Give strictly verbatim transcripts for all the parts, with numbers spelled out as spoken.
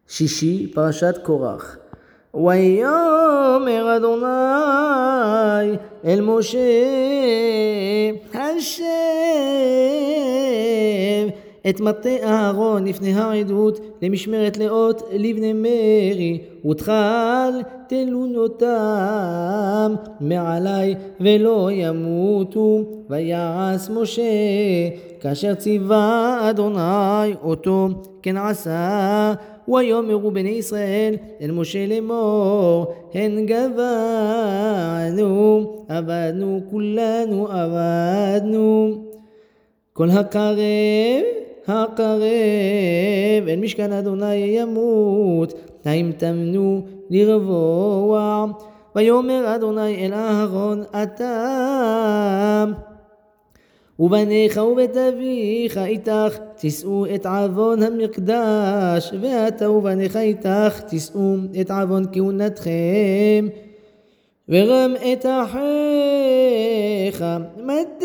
שישי, פרשת קורח. ויאמר אדוני אל משה, השב את מטה אהרון לפני העדות למשמרת לאות לבני מרי, ותחל תלונותם מעלי ולא ימותו. ויעש משה כאשר ציווה אדוני אותו כן עשה. ויאמרו בני ישראל אל משה לאמור, הן גבענו, עבדנו, כולנו עבדנו. כל הקרב, הקרב אל משכן אדוני ימות, האם תמנו לרבוע. ויאמר אדוני אל אהרון, אתה ובניך ובית אביך איתך תישאו את עוון המקדש, ואתה ובניך איתך תישאו את עוון כהונתכם. ורם את אחיך מטה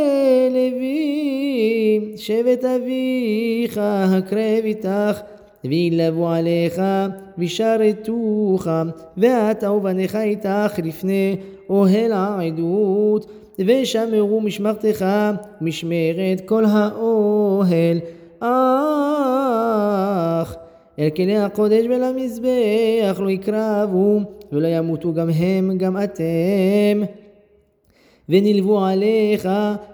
לוי שבט אביך הקרב איתך, וילבו עליך וישרתוך, ואתה ובניך איתך לפני אוהל העדות, ושמרו משמרתך משמרת כל האוהל. אך אל כלי הקודש ולמזבח לא יקרבו, ולא ימותו גם הם גם אתם. ונלבו עליך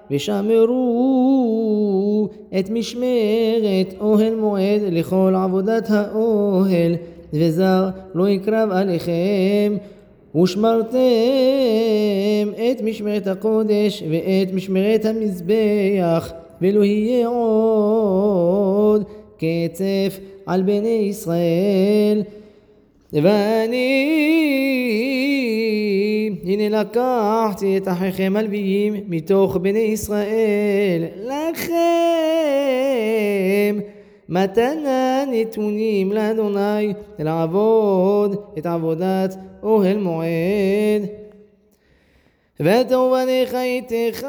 ושמרו את משמרת אוהל מועד לכל עבודת האוהל, וזר לא יקרב עליכם. ושמרתם את משמרת הקודש ואת משמרת המזבח, ולא יהיה עוד קצף על בני ישראל. ואני הנה לקחתי את אחיכם הלוויים מתוך בני ישראל לכם מתנה נתונים לאדוני לעבוד את עבודת אוהל מועד. ואתה ובניך איתך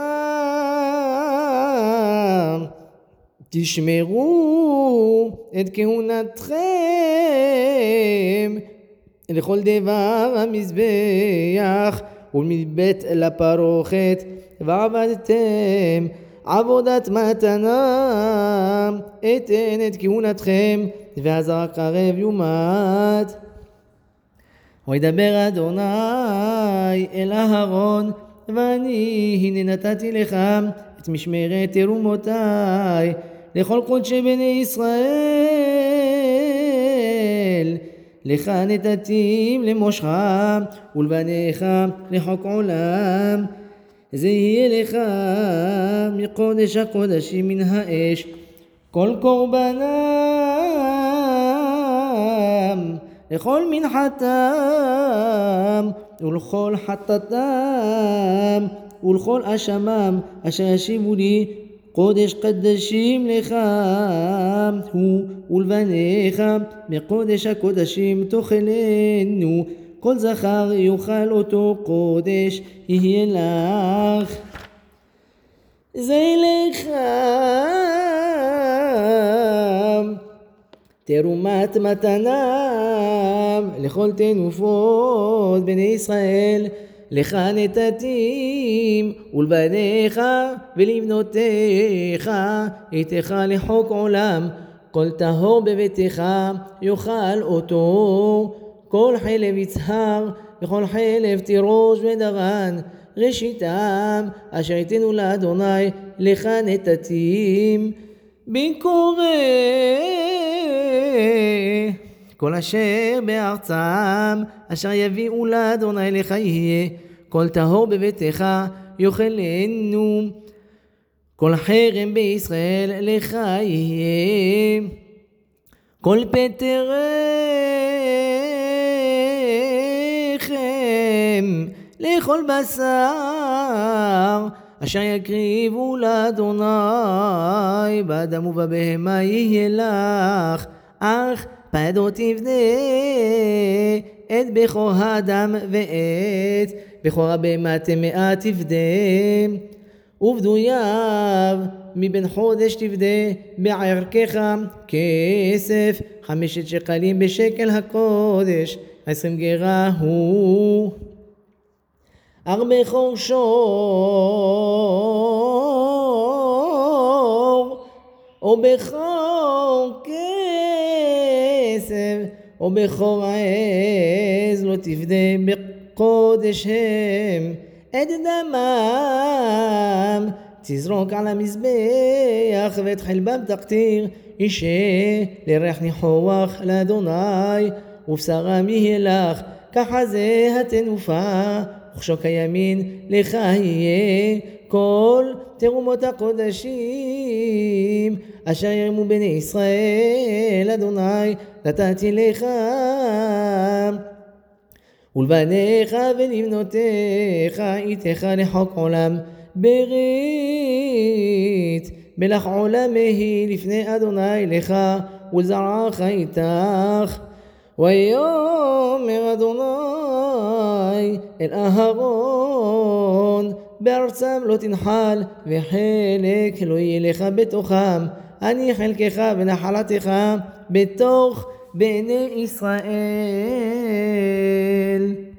תשמרו את כהונתכם לכל דבר המזבח ולבית לפרוכת, ועבדתם עבודת מתנה אתן את כהונתכם, והזרע קרב יומת. וידבר אדוני אל אהרון, ואני הנה נתתי לך את משמרת תרומותי לכל קודשי בני ישראל. לך נתתי למושך ולבניך לחוק עולם. זה יהיה לך מקודש הקודשים מן האש כל קורבנם לכל מנחתם ולכל חטאתם ולכל אשמם אשר ישיבו לי קודש קדשים לך הוא ולבניך מקודש הקודשים תאכלנו. כל זכר יאכל אותו קודש יהיה לך. זה לך תרומת מתנה לכל תנופות בני ישראל. לך נתתים ולבניך ולבנותיך איתך לחוק עולם. כל טהור בביתך יאכל אותו. כל חלב יצהר וכל חלב תירוש ודרן ראשיתם אשר יתנו לאדוני לך נתתים. ביקורי כל אשר בארצם אשר יביאו לאדוני לך יהיה. כל טהור בביתך יאכלנו. כל חרם בישראל לך יהיה. כל פטר רחם לכל בשר אשר יקריבו לאדוני באדם ובבהמה יהיה לך. אך פדות תבנה את בכור האדם ואת בכור הבהמה טמאה תפדה. ובדוייו מבין חודש תפדה בערכך כסף חמשת שקלים בשקל הקודש עשרים גרה הוא ארבע חורשור או בכור כסף או בכור עז לא תפדה בקודש הם את דמם תזרוק על המזבח ואת חלבם תקטיר אישה לריח ניחוח לאדוני ובשרם יהיה לך ככה זה התנופה וכשוק הימין לך יהיה כל תרומות הקודשים אשר ירמו בני ישראל אדוני נתתי לך ולבניך ולבנותיך איתך לחוק עולם ברית מלך עולם היא לפני אדוני לך ולזרעך איתך ויאמר אדוני אל אהרון בארצם לא תנחל וחלק לא יהיה לך בתוכם אני חלקך ונחלתך בתוך בני ישראל